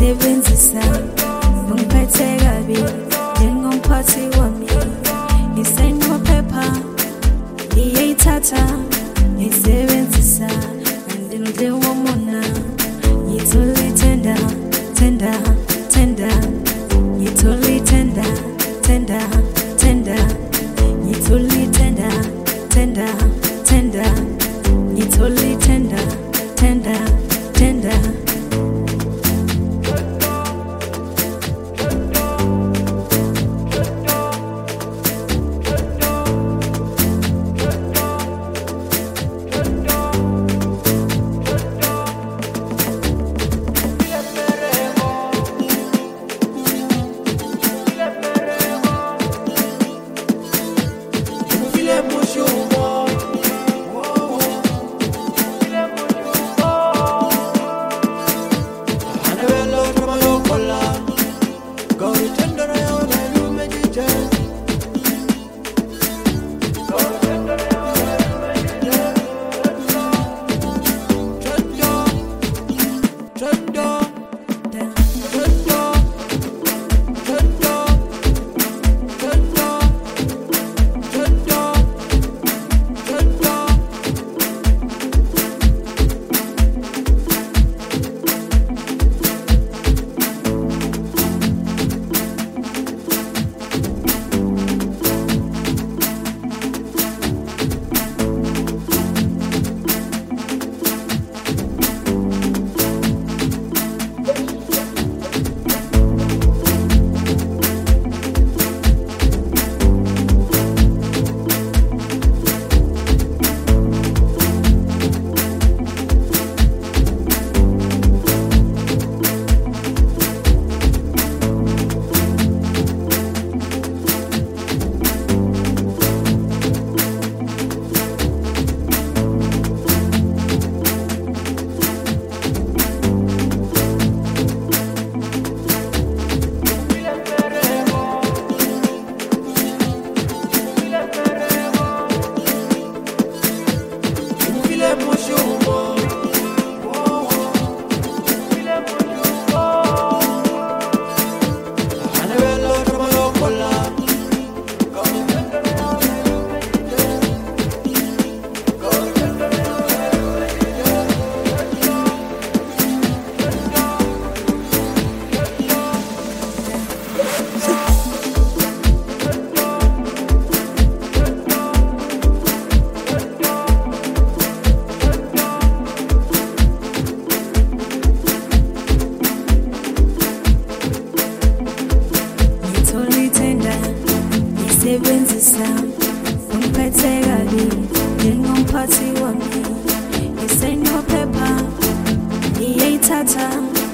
ngisebenzisa ungiphethe kabi njengomphathi wami ngisenophepha ngiyayithatha ngisebenzisa andinhle womona ngithole tender tender tender ngithole tender tender tender ngithole tender tender tender ngithole tender tender tender ngisebenzisa ungiphethe kabi njengomphathi wami ngisenophepha ngiyayithatha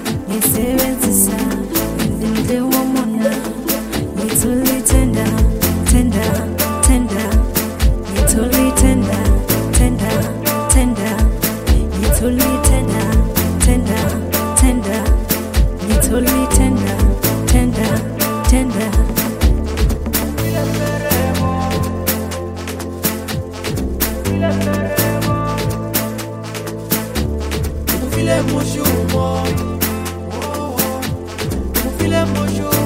ngisebenzisa andinhle womona ngithole tender tender tender ngithole tender tender tender ngithole tender tender tender ngithole tender tender tender Mon chou, mon, mon filet mon chou.